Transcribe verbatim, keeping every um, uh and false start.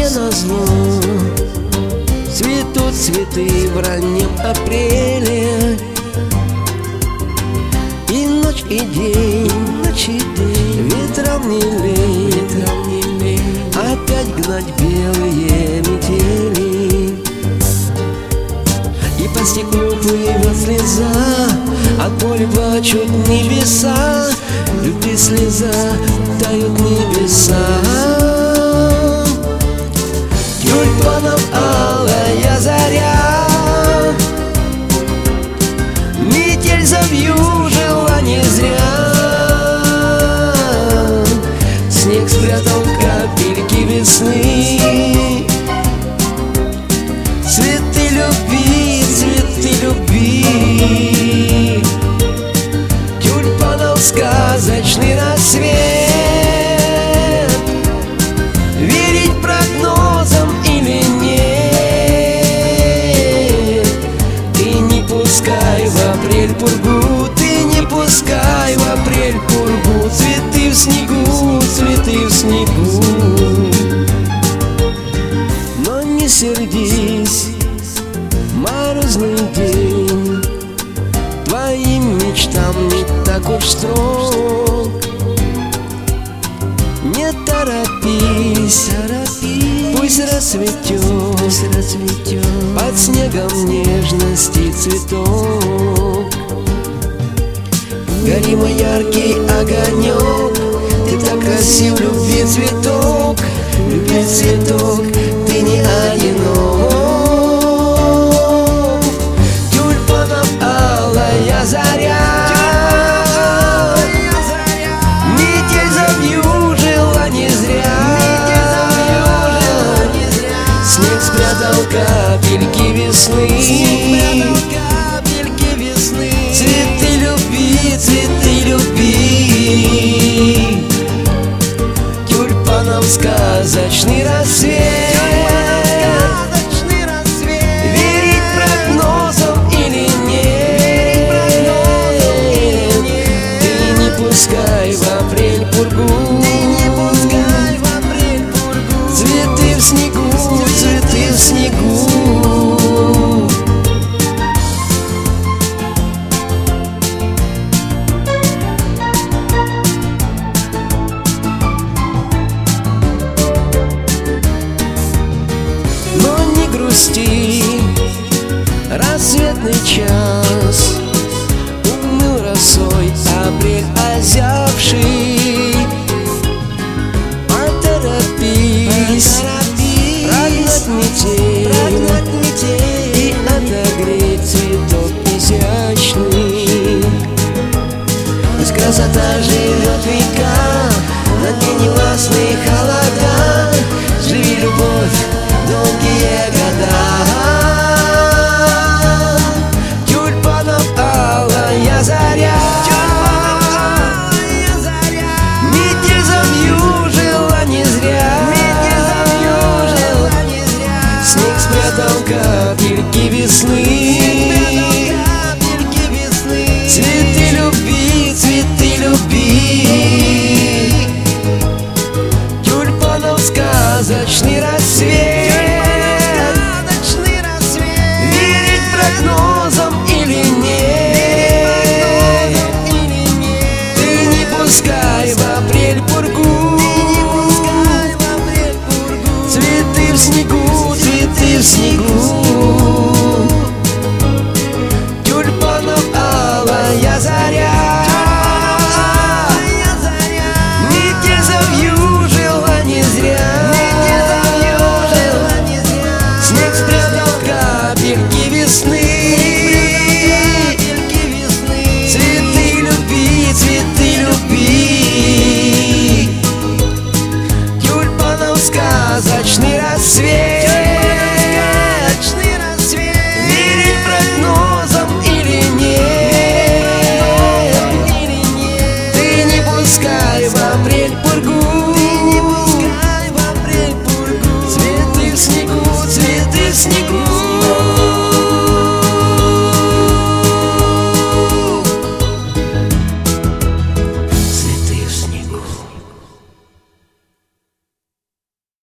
назло цветут цветы в раннем апреле. И ночь, и день, ночь и день, ветрам не лень, ветрам не лень опять гнать белые метели. И по стеклу плывет слеза, от боли плачут небеса. Любви слеза, тают небеса. Тюльпанов алая заря, метель завьюжила не зря. Снег спрятал капельки весны. Цветы любви, цветы любви, тюльпанов сказочный рассвет. Верить прогнозам или нет? Ты не пускай в апрель пургу, ты не пускай в апрель пургу. Цветы в снегу, цветы в снегу. Но не сердись, морозный день, твоим мечтам не так уж строг. Не торопись, торопись, пусть расцветет, пусть расцветет под снегом нежности цветок. Гори, мой яркий огонек, ты так красив, любви цветок, любви цветок, ты не одинок. Тюльпанов алая заря, метель завьюжила не зря. Снег спрятал капельки весны. Цветы любви, цветы любви, тюльпанов сказочный рассвет. Верить прогнозам или нет? Ты не пускай в апрель пургу, цветы в снегу, цветы в снегу. Рассветный час умыл росой апрель озябший. Поторопись, прогнать метель и отогреть цветок изящный. Пусть красота живет века, на дне невластные холода. Живи, любовь, долгие года. Заря, метель завьюжила не зря. Снег спрятал капельки весны. Цветы любви, цветы любви, тюльпанов сказочный рассвет. Верить прогнозам или нет? Пускай в апрель пургу, цветы в снегу, цветы в снегу. Тюльпанов алая заря, метель завьюжила не зря. Снег спрятал капельки весны. Цветы любви, цветы любви, тюльпанов сказочный рассвет. Верить прогнозам или нет? Ты не пускай в апрель пургу, цветы в снегу, цветы в снегу.